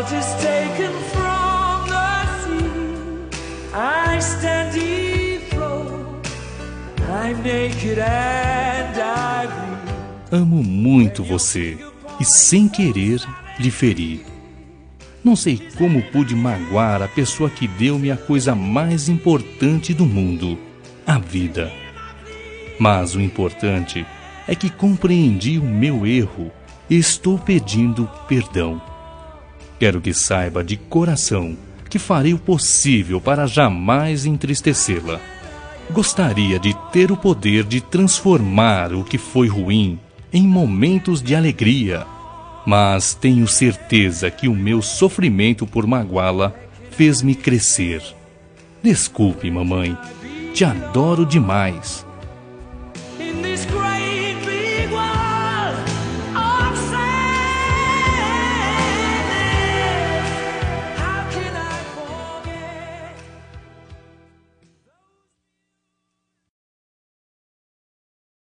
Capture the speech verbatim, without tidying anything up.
heart is taken from the sea. I stand afloat, I'm naked and I bleed. Amo muito você e sem querer lhe feri. Não sei como pude magoar a pessoa que deu-me a coisa mais importante do mundo, a vida. Mas o importante é que compreendi o meu erro e estou pedindo perdão. Quero que saiba de coração que farei o possível para jamais entristecê-la. Gostaria de ter o poder de transformar o que foi ruim em momentos de alegria, mas tenho certeza que o meu sofrimento por magoá-la fez-me crescer. Desculpe, mamãe, te adoro demais.